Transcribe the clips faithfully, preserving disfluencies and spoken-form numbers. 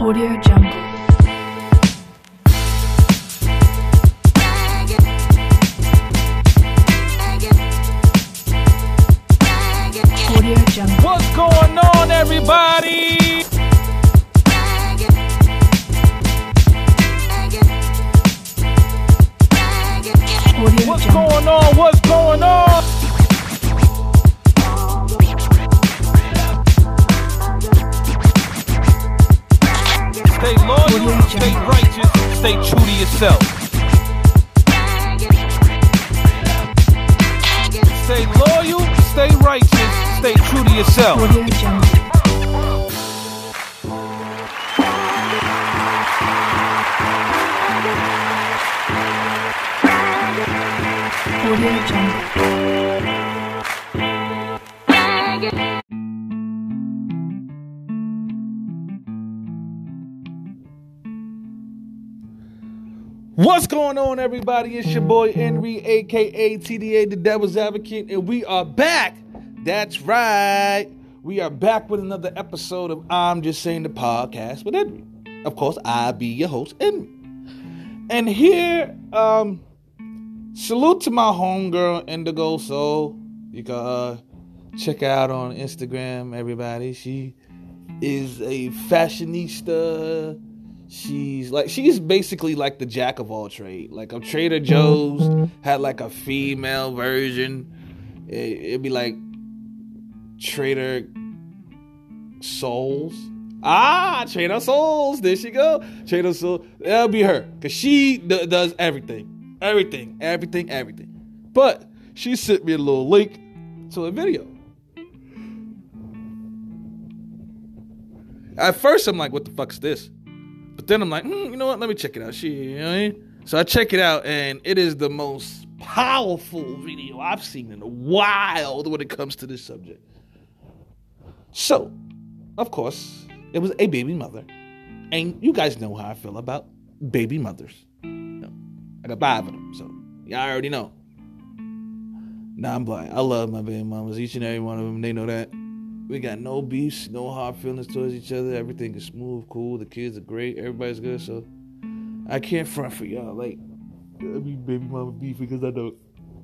Audio Jungle. Audio Jungle. What's going on, everybody? Audio What's Jungle. going on? What's going on? Stay loyal, stay righteous, stay true to yourself. Stay loyal, stay righteous, stay true to yourself. Audio Jungle. Audio Jungle. What's going on, everybody? It's your boy Henry, aka T D A, the Devil's Advocate, and we are back. That's right. We are back with another episode of I'm Just Saying the Podcast with Henry. Of course, I be your host, Henry. And here, um, salute to my homegirl, Indigo Soul. You can uh, check her out on Instagram, everybody. She is a fashionista. She's like, she's basically like the jack of all trade. Like, a Trader Joe's had like a female version. It, it'd be like Trader Souls. Ah, Trader Souls. There she go. Trader Souls. That'll be her. Because she d- does everything. Everything. Everything. Everything. But she sent me a little link to a video. At first, I'm like, what the fuck's this? But then I'm like, hmm, you know what? Let me check it out. She, you know what I mean? So I check it out, and it is the most powerful video I've seen in a while when it comes to this subject. So, of course, it was a baby mother. And you guys know how I feel about baby mothers. You know, I got five of them, so y'all already know. Nah, I'm blind. I love my baby mamas. Each and every one of them, they know that. We got no beefs, no hard feelings towards each other. Everything is smooth, cool. The kids are great. Everybody's good. So I can't front for y'all. Like, I mean, baby mama beef because I don't.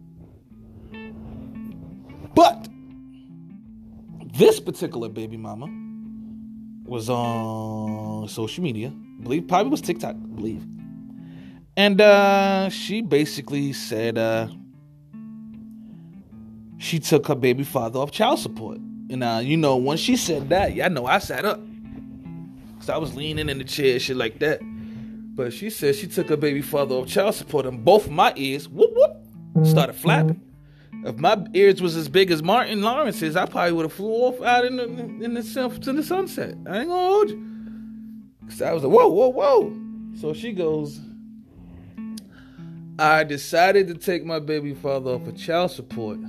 But this particular baby mama was on social media. I believe probably was TikTok. I believe. And uh, she basically said uh, she took her baby father off child support. And, uh, you know, when she said that, yeah, I know I sat up. So I was leaning in the chair, shit like that. But she said she took her baby father off child support, and both of my ears, whoop, whoop, started flapping. If my ears was as big as Martin Lawrence's, I probably would have flew off out in the, in the, to the sunset. I ain't gonna hold you. Because I was like, whoa, whoa, whoa. So she goes, I decided to take my baby father off of child support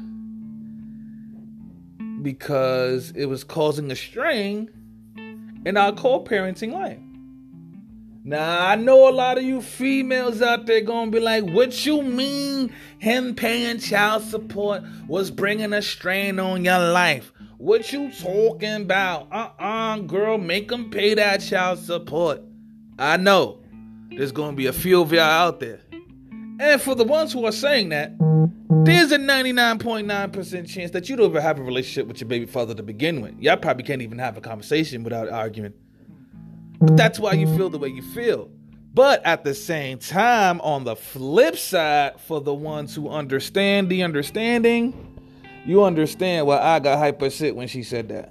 because it was causing a strain in our co-parenting life. Now, I know a lot of you females out there gonna be like, what you mean him paying child support was bringing a strain on your life? What you talking about? Uh-uh, girl, make him pay that child support. I know there's gonna be a few of y'all out there. And for the ones who are saying that, there's a ninety-nine point nine percent chance that you don't ever have a relationship with your baby father to begin with. Y'all probably can't even have a conversation without arguing. But that's why you feel the way you feel. But at the same time, on the flip side, for the ones who understand the understanding, you understand why I got hyper shit when she said that.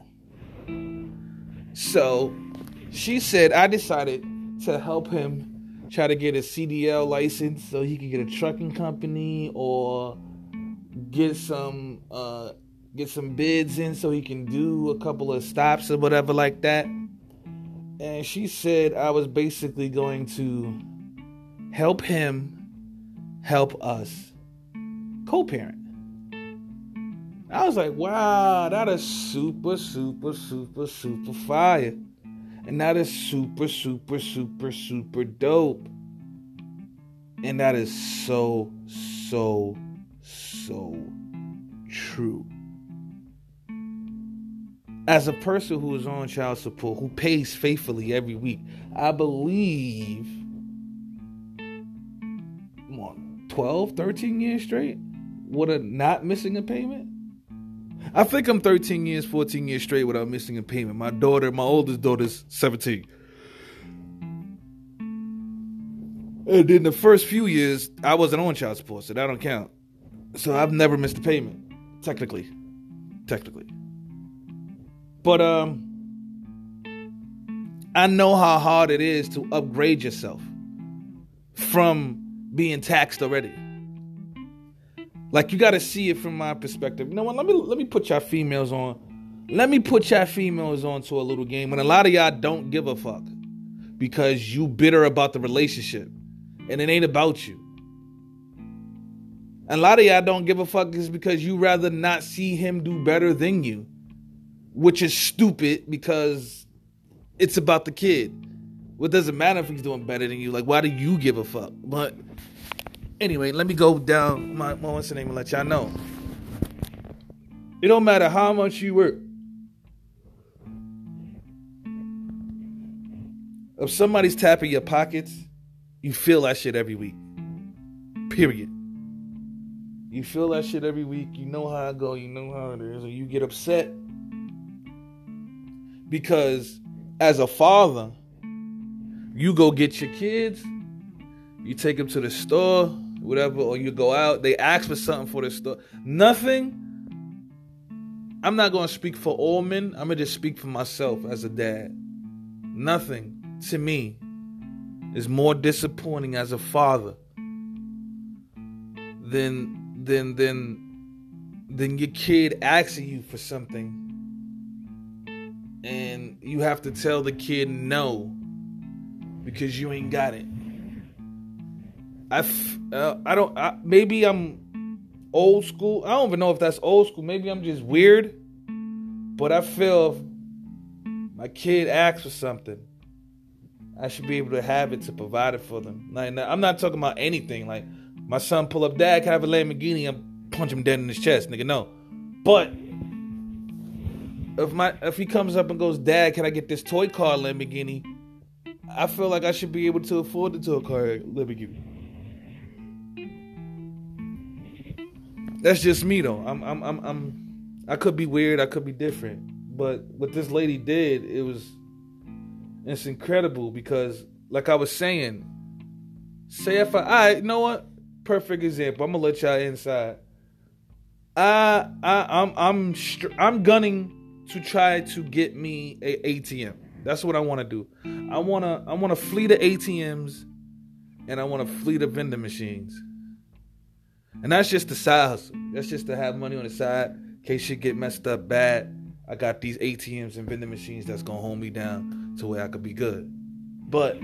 So, she said, I decided to help him try to get a C D L license so he could get a trucking company or get some uh, get some bids in so he can do a couple of stops or whatever like that. And she said I was basically going to help him help us co-parent. I was like, wow, that is super, super, super, super fire. And that is super, super, super, super dope. And that is so, so, so true. as a person who is on child support, who pays faithfully every week, I believe on twelve, thirteen years straight without not missing a payment. I think I'm thirteen years, fourteen years straight without missing a payment. My daughter, my oldest daughter's seventeen. And in the first few years, I wasn't on child support, so that don't count. So I've never missed a payment, technically. Technically. But um, I know how hard it is to upgrade yourself from being taxed already. Like, you got to see it from my perspective. You know what? Let me let me put y'all females on. Let me put y'all females on to a little game. And a lot of y'all don't give a fuck because you bitter about the relationship. And it ain't about you. And a lot of y'all don't give a fuck is because you rather not see him do better than you. Which is stupid because it's about the kid. Well, it doesn't matter if he's doing better than you. Like, why do you give a fuck? But anyway, let me go down my, my what's the name and let y'all know. It don't matter how much you work. If somebody's tapping your pockets, you feel that shit every week. Period. You feel that shit every week. You know how it go. You know how it is. And you get upset. Because as a father, you go get your kids, you take them to the store, whatever, or you go out, they ask for something for the store. Nothing. I'm not going to speak for all men. I'm going to just speak for myself as a dad. Nothing to me is more disappointing as a father than than than than your kid asking you for something. And you have to tell the kid no because you ain't got it. I, f- uh, I don't. I, maybe I'm old school. I don't even know if that's old school. Maybe I'm just weird. But I feel if my kid asks for something, I should be able to have it to provide it for them. Like, I'm not talking about anything. Like, my son pull up, Dad, can I have a Lamborghini? I'm punch him dead in his chest, nigga. No. But If my if he comes up and goes, Dad, can I get this toy car Lamborghini? I feel like I should be able to afford the toy car Lamborghini. That's just me though. I'm I'm I'm I'm I could be weird, I could be different. But what this lady did, it was it's incredible because like I was saying, say if I, I you know what? Perfect example. I'm gonna let y'all inside. I I I'm I'm I'm gunning to try to get me a ATM. That's what I want to do. I want to I want to flee the A T Ms and I want to flee the vending machines. And that's just the side hustle. That's just to have money on the side in case shit get messed up bad. I got these A T Ms and vending machines that's going to hold me down to where I could be good. But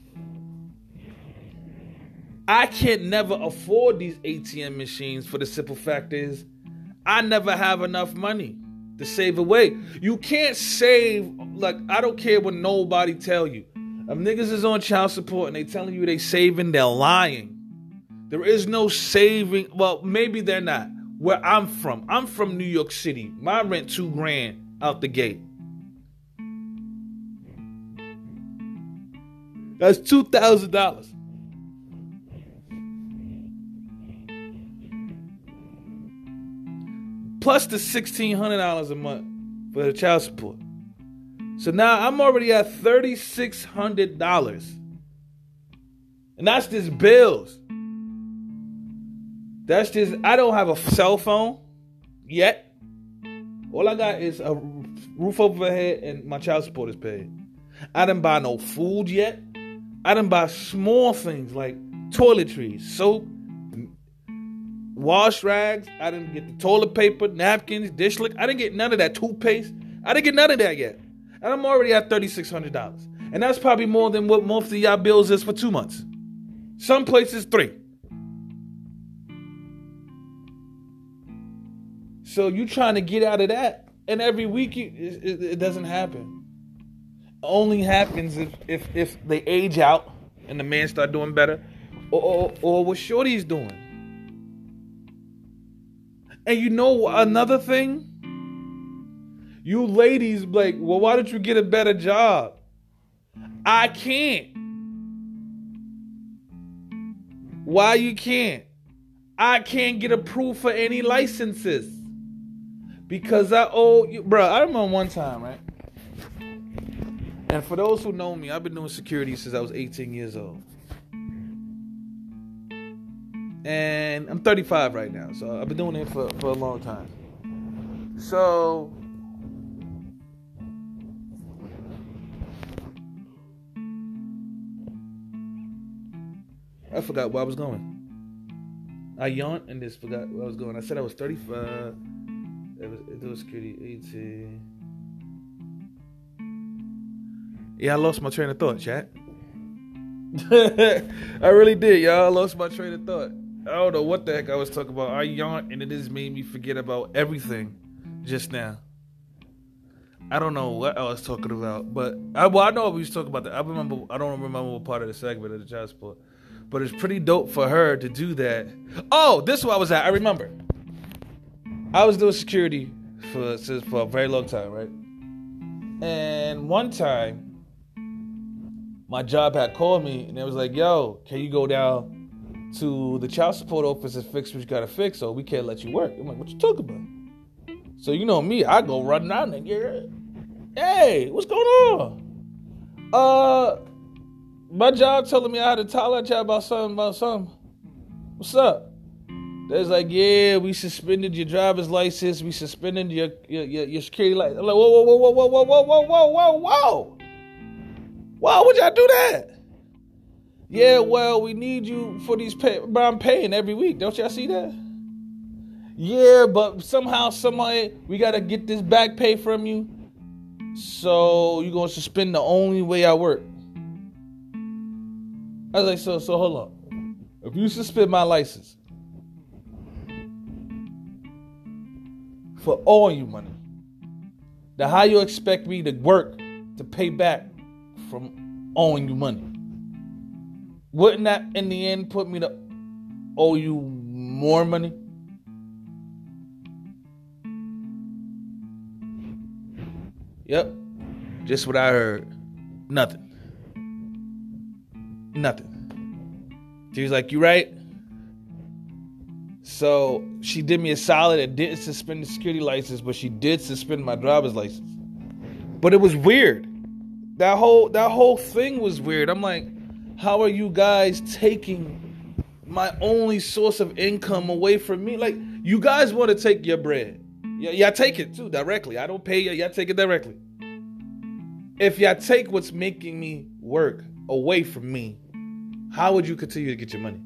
I can't never afford these A T M machines for the simple fact is I never have enough money to save away. You can't save, like, I don't care what nobody tell you. If niggas is on child support and they telling you they saving, they're lying. There is no saving. Well, maybe they're not. Where I'm from. I'm from New York City. My rent two grand out the gate. That's two thousand dollars. Plus the sixteen hundred dollars a month for the child support. So now I'm already at three thousand six hundred dollars. And that's just bills. That's just, I don't have a cell phone yet. All I got is a roof over my head and my child support is paid. I didn't buy no food yet. I didn't buy small things like toiletries, soap, wash rags. I didn't get the toilet paper, napkins, dish lick. I didn't get none of that toothpaste. I didn't get none of that yet. And I'm already at three thousand six hundred dollars. And that's probably more than what most of y'all bills is for two months. Some places three. So you trying to get out of that. And every week you, it, it, it doesn't happen. Only happens if, if, if they age out and the man start doing better. Or, or, or what Shorty's doing. And you know another thing? You ladies, like, well, why don't you get a better job? I can't. Why you can't? I can't get approved for any licenses because I owe you, bro. I remember one time, right? And for those who know me, I've been doing security since I was eighteen years old. And I'm thirty-five right now, so I've been doing it for, for a long time. So, I forgot where I was going. I yawned and just forgot where I was going. I said I was thirty-five. It was, it was security eighteen. Yeah, I lost my train of thought, chat. I really did, y'all. I lost my train of thought. I don't know what the heck I was talking about. I yawned and it just made me forget about everything just now. I don't know what I was talking about, but I, well, I know we was talking about that. I remember. I don't remember what part of the segment of the child support, but it's pretty dope for her to do that. Oh, this is where I was at. I remember. I was doing security for for a very long time, right? And one time, my job had called me and it was like, "Yo, can you go down to the child support office and fix what you gotta fix, or we can't let you work?" I'm like, "What you talking about?" So you know me, I go running out and get, "Hey, what's going on? Uh, my job telling me I had a tolerance chat about something, about something. What's up?" There's like, "Yeah, we suspended your driver's license. We suspended your your, your, your security license." I'm like, "Whoa, whoa, whoa, whoa, whoa, whoa, whoa, whoa, whoa, whoa, whoa. Why would y'all do that?" "Yeah, well, we need you for these pay, but I'm paying every week. Don't y'all see that?" "Yeah, but somehow, somebody, we got to get this back pay from you. So you're going to suspend the only way I work." I was like, so, so hold on. If you suspend my license for owing you money, then how you expect me to work to pay back from owing you money? Wouldn't that in the end put me to owe you more money? Yep. Just what I heard. Nothing. Nothing. She was like, "You right?" So she did me a solid and didn't suspend the security license, but she did suspend my driver's license. But it was weird. That whole that whole thing was weird. I'm like, how are you guys taking my only source of income away from me? Like, you guys want to take your bread. Y- y'all take it too directly. I don't pay you. Y'all take it directly. If y'all take what's making me work away from me, how would you continue to get your money?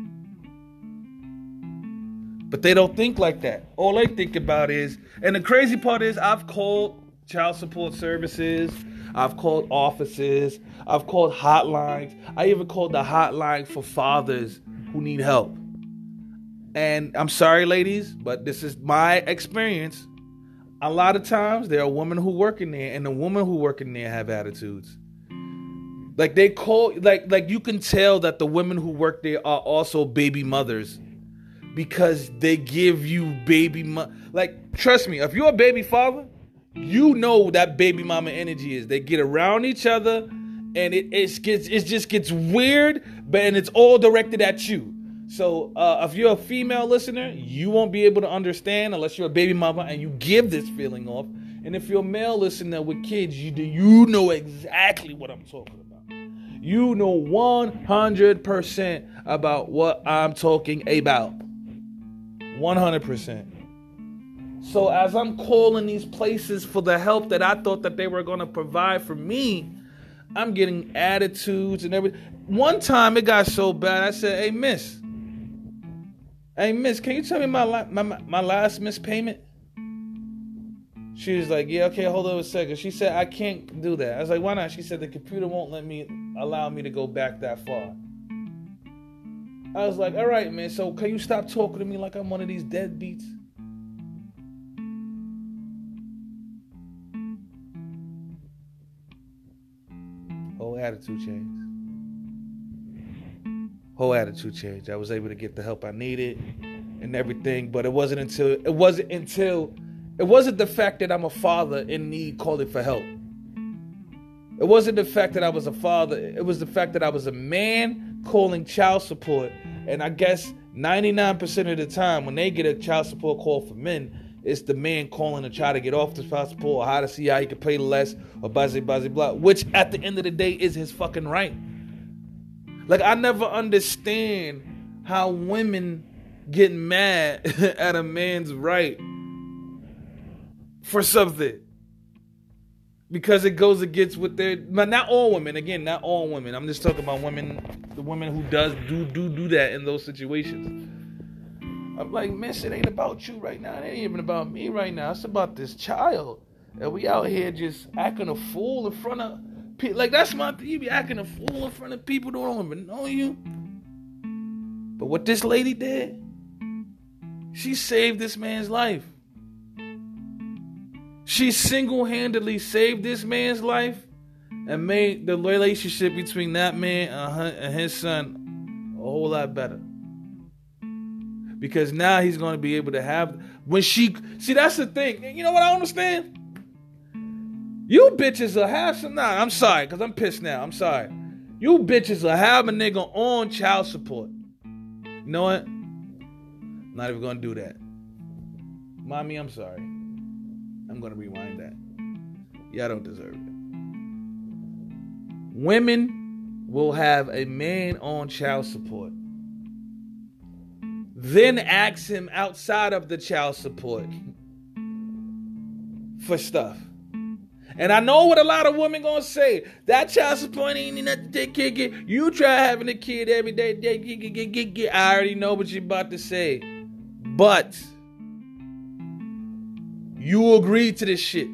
But they don't think like that. All they think about is, and the crazy part is, I've called child support services, I've called offices, I've called hotlines. I even called the hotline for fathers who need help. And I'm sorry, ladies, but this is my experience. A lot of times there are women who work in there, and the women who work in there have attitudes. Like they call, like like you can tell that the women who work there are also baby mothers, because they give you baby mo- like trust me, if you're a baby father, you know what that baby mama energy is. They get around each other, and it it gets it just gets weird, but and it's all directed at you. So uh, if you're a female listener, you won't be able to understand unless you're a baby mama and you give this feeling off. And if you're a male listener with kids, you do you know exactly what I'm talking about. You know one hundred percent about what I'm talking about. one hundred percent. So as I'm calling these places for the help that I thought that they were going to provide for me, I'm getting attitudes and everything. One time it got so bad, I said, "Hey, miss. Hey, miss, can you tell me my la- my, my last missed payment?" She was like, "Yeah, okay, hold on a second." She said, "I can't do that." I was like, "Why not?" She said, "The computer won't let me, allow me to go back that far." I was like, "All right, man, so can you stop talking to me like I'm one of these deadbeats?" Whole attitude change. Whole attitude change. I was able to get the help I needed and everything, but it wasn't until it wasn't until It wasn't the fact that I'm a father in need calling for help. It wasn't the fact that I was a father. It was the fact that I was a man calling child support. And I guess ninety-nine percent of the time when they get a child support call for men, it's the man calling to try to get off the child support or how to see how he can pay less or blah, blah, blah, blah, which at the end of the day is his fucking right. Like, I never understand how women get mad at a man's right for something. Because it goes against what they're, but not all women, again, not all women. I'm just talking about women, the women who does do do do that in those situations. I'm like, man, shit ain't about you right now. It ain't even about me right now. It's about this child. And we out here just acting a fool in front of people. Like, that's my thing. You be acting a fool in front of people who don't even know you. But what this lady did, she saved this man's life. She single-handedly saved this man's life and made the relationship between that man and his son a whole lot better. Because now he's going to be able to have, when she, see, that's the thing. You know what I understand? You bitches will have some, nah, I'm sorry, because I'm pissed now. I'm sorry. You bitches will have a nigga on child support. You know what? I'm not even going to do that. Mommy, I'm sorry. I'm going to rewind that. Y'all don't deserve it. Women will have a man on child support. Then ask him outside of the child support for stuff. And I know what a lot of women gonna say. That child support ain't nothing to take care of. You try having a kid every day. I already know what you're about to say. But you agreed to this shit.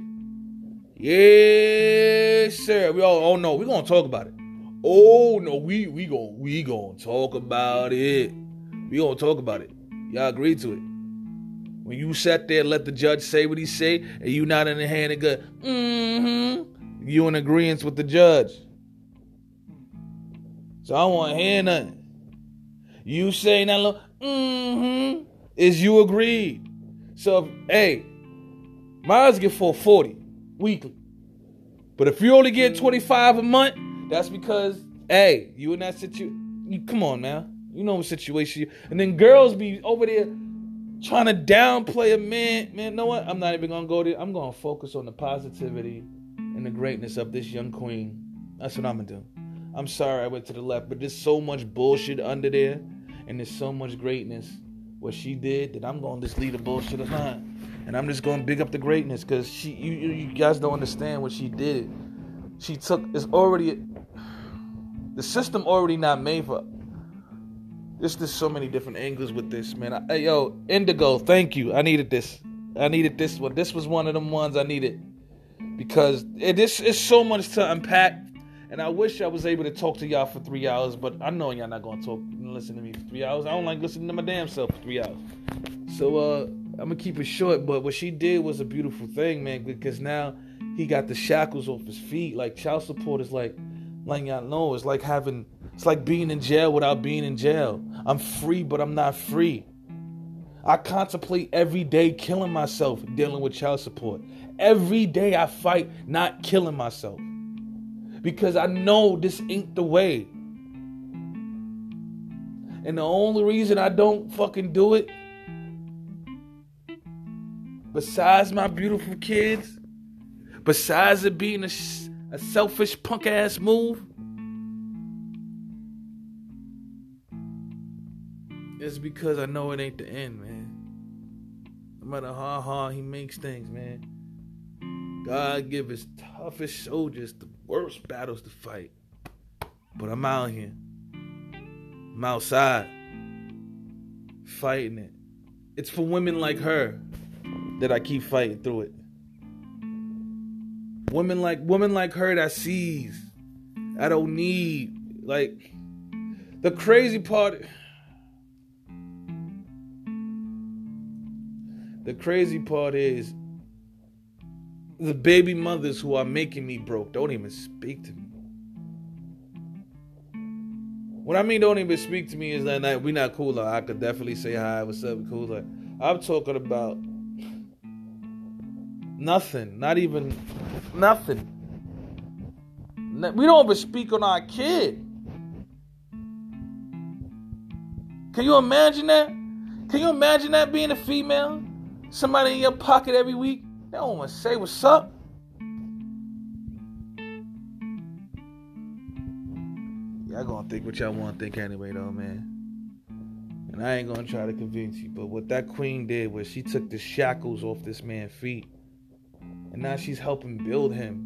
Yes, sir. We all, oh no, we gonna talk about it. Oh no, we we gonna we gonna talk about it. We gonna talk about it. Y'all agreed to it. When you sat there and let the judge say what he say, and you not in the hand and go, mm-hmm, you in agreement with the judge. So I don't want to hear nothing. You say that, mm-hmm, is you agreed. So, hey, mine get four forty weekly. But if you only get twenty-five a month, that's because, hey, you in that situation. Come on, man. You know what situation you. And then girls be over there trying to downplay a man. Man, you know what? I'm not even going to go there. I'm going to focus on the positivity and the greatness of this young queen. That's what I'm going to do. I'm sorry I went to the left, but there's so much bullshit under there. And there's so much greatness. What she did, that I'm going to just leave the bullshit behind. And I'm just going to big up the greatness. Because she, you, you guys don't understand what she did. She took, it's already, the system already not made for. There's just so many different angles with this, man. I, hey, yo, Indigo, thank you. I needed this. I needed this one. This was one of them ones I needed. Because it is it's so much to unpack. And I wish I was able to talk to y'all for three hours. But I know y'all not going to talk and listen to me for three hours. I don't like listening to my damn self for three hours. So uh, I'm going to keep it short. But what she did was a beautiful thing, man. Because now he got the shackles off his feet. Like, child support is like, like y'all know, it's like having... It's like being in jail without being in jail. I'm free, but I'm not free. I contemplate every day killing myself dealing with child support. Every day I fight not killing myself. Because I know this ain't the way. And the only reason I don't fucking do it, besides my beautiful kids, besides it being a, a selfish punk ass move, it's because I know it ain't the end, man. No matter how hard he makes things, man. God give his toughest soldiers the worst battles to fight. But I'm out here. I'm outside. Fighting it. It's for women like her that I keep fighting through it. Women like women like her that sees. I don't need. Like, the crazy part... The crazy part is the baby mothers who are making me broke don't even speak to me. What I mean don't even speak to me is that like, we not cool. Like, I could definitely say hi, what's up, cool. Like, I'm talking about Nothing. Not even nothing. We don't ever speak on our kid. Can you imagine that? Can you imagine that being a female? Somebody in your pocket every week? They don't want to say what's up. Y'all gonna think what y'all want to think anyway, though, man. And I ain't gonna try to convince you, but what that queen did was she took the shackles off this man's feet. And now she's helping build him.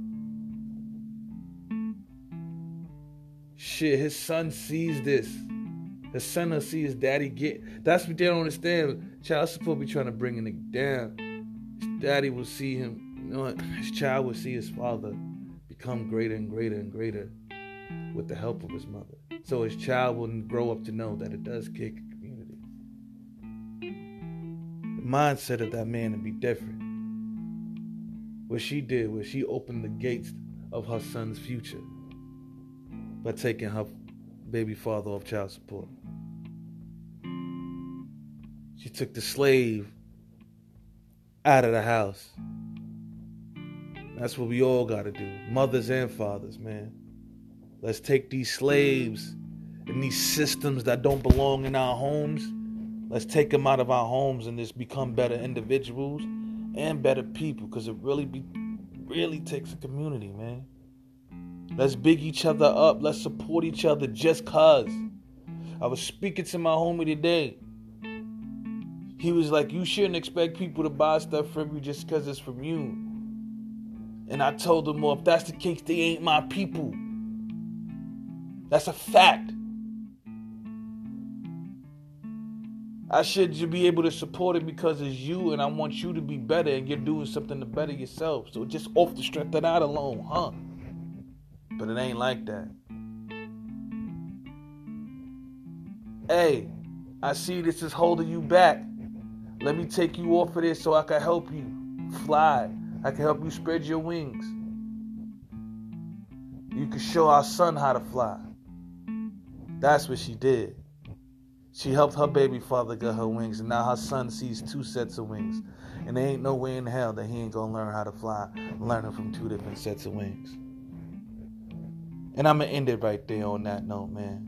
Shit, his son sees this. His son will see his daddy get. That's what they don't understand. Child support be trying to bring a nigga down. His daddy will see him. You know what? His child will see his father become greater and greater and greater with the help of his mother. So his child will grow up to know that it does kick a community. The mindset of that man would be different. What she did was she opened the gates of her son's future by taking her baby father off child support. She took the slave out of the house. That's what we all got to do. Mothers and fathers, man. Let's take these slaves and these systems that don't belong in our homes. Let's take them out of our homes and just become better individuals and better people. Because it really be, really takes a community, man. Let's big each other up. Let's support each other just cause. I was speaking to my homie today. He was like, you shouldn't expect people to buy stuff from you just because it's from you. And I told him, well, if that's the case, they ain't my people. That's a fact. I should be able to support it because it's you and I want you to be better and you're doing something to better yourself. So just off the strength of that alone, huh? But it ain't like that. Hey, I see this is holding you back. Let me take you off of this so I can help you fly. I can help you spread your wings. You can show our son how to fly. That's what she did. She helped her baby father get her wings, and now her son sees two sets of wings. And there ain't no way in hell that he ain't gonna learn how to fly, learning from two different sets of wings. And I'm gonna end it right there on that note, man.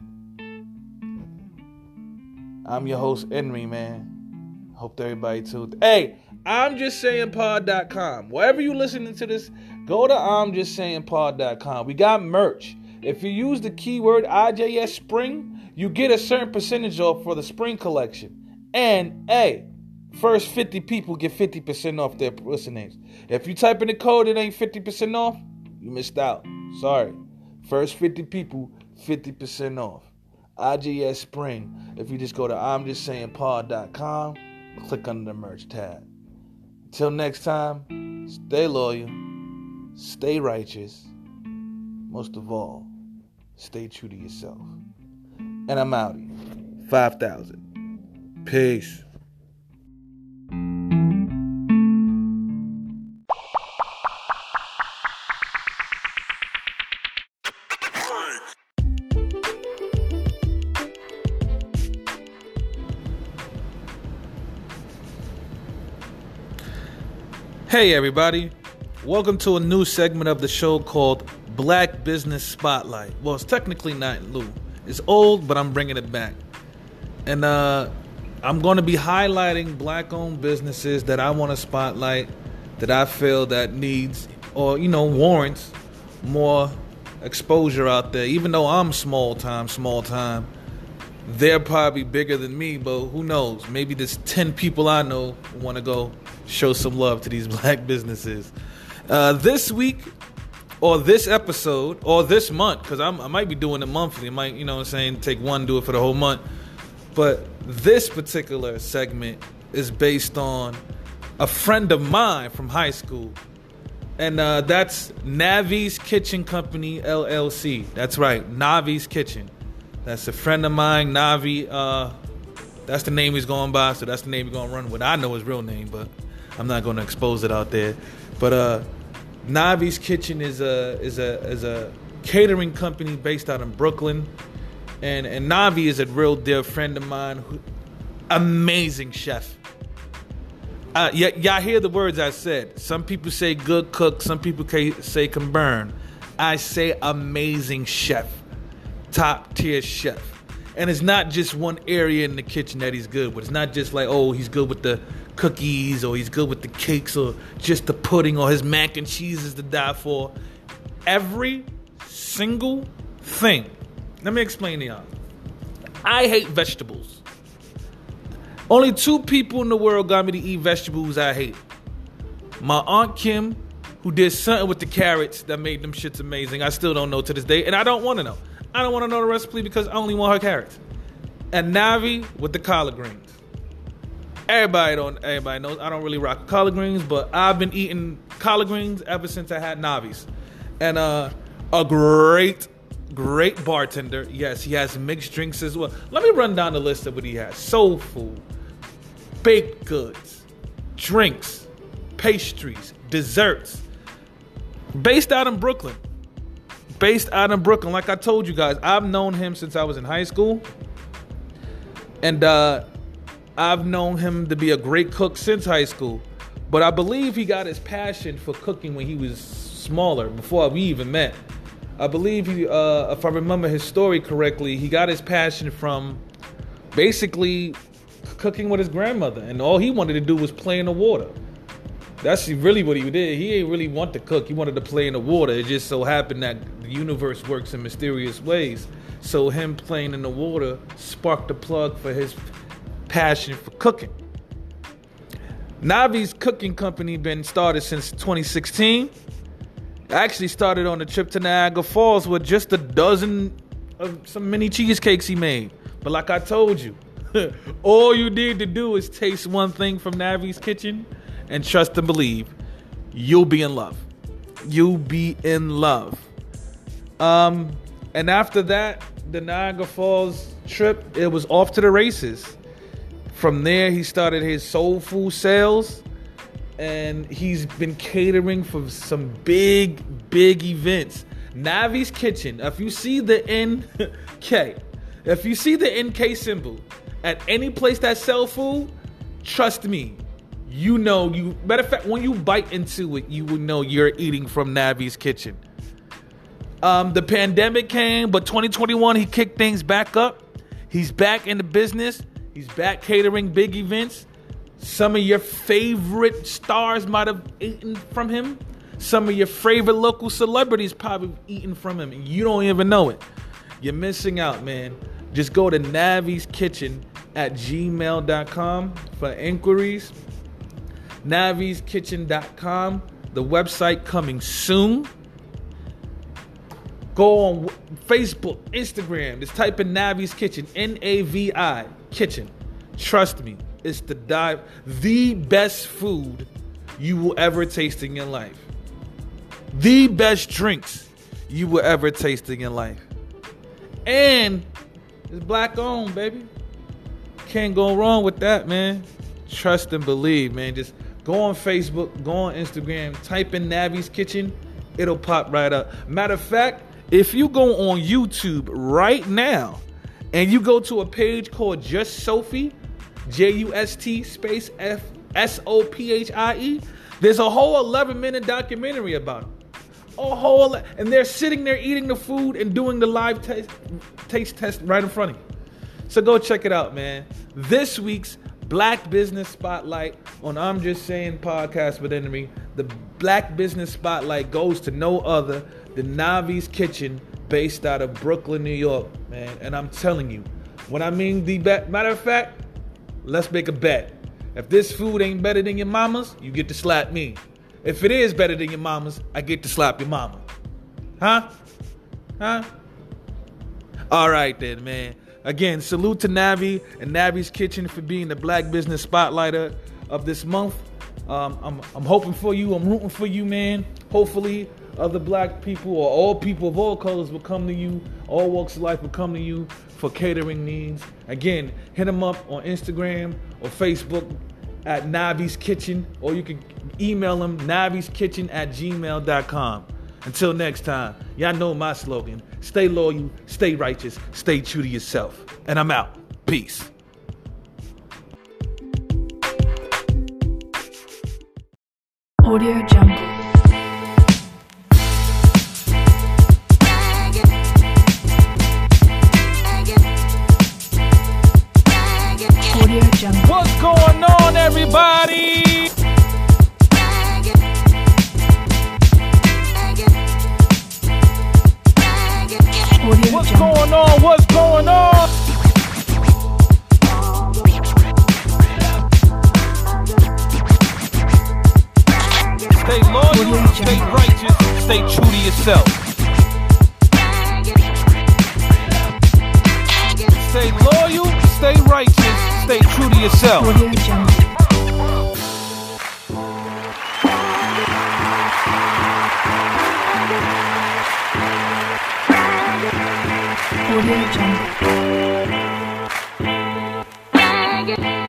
I'm your host, Henry, man. Hope everybody tuned. Hey, I'm just saying pod dot com. Wherever you listening to this, go to I'm just saying pod dot com. We got merch. If you use the keyword I J S Spring, you get a certain percentage off for the spring collection. And, hey, first fifty people get fifty percent off their listenings. If you type in the code, it ain't fifty percent off, you missed out. Sorry. First fifty people, fifty percent off. I J S Spring. If you just go to I'm just saying pod dot com, click under the merch tab. Until next time, stay loyal, stay righteous, most of all, stay true to yourself. And I'm out here. five thousand. Peace. Hey everybody, welcome to a new segment of the show called Black Business Spotlight. Well, it's technically not new. It's old, but I'm bringing it back. And uh, I'm going to be highlighting black-owned businesses that I want to spotlight, that I feel that needs or, you know, warrants more exposure out there. Even though I'm small time, small time, they're probably bigger than me, but who knows? Maybe there's ten people I know who want to go show some love to these black businesses. Uh, this week, or this episode, or this month, because I might be doing it monthly. I might, you know what I'm saying, take one, do it for the whole month. But this particular segment is based on a friend of mine from high school. And uh, that's Navi's Kitchen Company, L L C. That's right, Navi's Kitchen. That's a friend of mine, Navi. Uh, that's the name he's going by, so that's the name he's going to run with. I know his real name, but I'm not going to expose it out there. But uh, Navi's Kitchen is a is a is a catering company based out in Brooklyn, and and Navi is a real dear friend of mine, who, amazing chef, Uh, y- y'all hear the words I said. Some people say good cook. Some people ca- say can burn. I say amazing chef. Top tier chef. And it's not just one area in the kitchen that he's good with. It's not just like, oh, he's good with the cookies or he's good with the cakes or just the pudding or his mac and cheese is to die for. Every single thing. Let me explain to y'all. I hate vegetables. Only two people in the world got me to eat vegetables I hate. My Aunt Kim, who did something with the carrots that made them shits amazing. I still don't know to this day, and I don't want to know. I don't want to know the recipe because I only want her carrots. And Navi with the collard greens. Everybody don't. Everybody knows I don't really rock collard greens, but I've been eating collard greens ever since I had Navi's. And uh, a great, great bartender. Yes, he has mixed drinks as well. Let me run down the list of what he has: soul food, baked goods, drinks, pastries, desserts. Based out in Brooklyn. Based out in Brooklyn. Like I told you guys, I've known him since I was in high school. And uh, I've known him to be a great cook since high school. But I believe he got his passion for cooking when he was smaller, before we even met. I believe, he, uh, if I remember his story correctly, he got his passion from basically cooking with his grandmother. And all he wanted to do was play in the water. That's really what he did. He didn't really want to cook. He wanted to play in the water. It just so happened that the universe works in mysterious ways. So him playing in the water sparked the plug for his passion for cooking. Navi's cooking company been started since twenty sixteen. Actually started on a trip to Niagara Falls with just a dozen of some mini cheesecakes he made. But like I told you, all you need to do is taste one thing from Navi's kitchen and trust and believe, you'll be in love. You'll be in love. Um, and after that, the Niagara Falls trip, it was off to the races. From there, he started his soul food sales, and he's been catering for some big, big events. Navi's Kitchen, if you see the N K, if you see the N K symbol at any place that sells food, trust me, you know, you, matter of fact, when you bite into it, you will know you're eating from Navi's Kitchen. Um, the pandemic came, but twenty twenty-one, he kicked things back up. He's back in the business. He's back catering big events. Some of your favorite stars might have eaten from him. Some of your favorite local celebrities probably eaten from him, and you don't even know it. You're missing out, man. Just go to Navi's Kitchen at gmail dot com for inquiries. Navi's Kitchen dot com, the website coming soon. Go on Facebook, Instagram, just type in Navi's Kitchen, N A V I, Kitchen. Trust me, it's the dive, the best food you will ever taste in your life. The best drinks you will ever taste in your life. And it's black owned, baby. Can't go wrong with that, man. Trust and believe, man. Just go on Facebook, go on Instagram, type in Navi's Kitchen. It'll pop right up. Matter of fact, if you go on YouTube right now and you go to a page called Just Sophie, J U S T space F S O P H I E, there's a whole eleven minute documentary about them. A whole, and they're sitting there eating the food and doing the live taste, taste test right in front of you. So go check it out, man. This week's Black Business Spotlight on I'm Just Saying podcast with Enemy. The Black Business Spotlight goes to no other than Navi's Kitchen, based out of Brooklyn, New York, man. And I'm telling you, when I mean the bet, matter of fact, let's make a bet. If this food ain't better than your mama's, you get to slap me. If it is better than your mama's, I get to slap your mama. Huh? Huh? All right then, man. Again, salute to Navi and Navi's Kitchen for being the Black Business Spotlighter of this month. Um, I'm, I'm hoping for you. I'm rooting for you, man. Hopefully, other black people or all people of all colors will come to you. All walks of life will come to you for catering needs. Again, hit them up on Instagram or Facebook at Navi's Kitchen, or you can email them Navi's Kitchen at gmail dot com. Until next time, y'all know my slogan. Stay loyal, stay righteous, stay true to yourself. And I'm out. Peace. Audio Jungle. Audio Jungle. What's going on, everybody? Audio What's Jungle. going on? What's going on? Stay loyal, stay righteous, stay true to yourself. Stay loyal, stay righteous, stay true to yourself. Audio Jungle. Audio Jungle.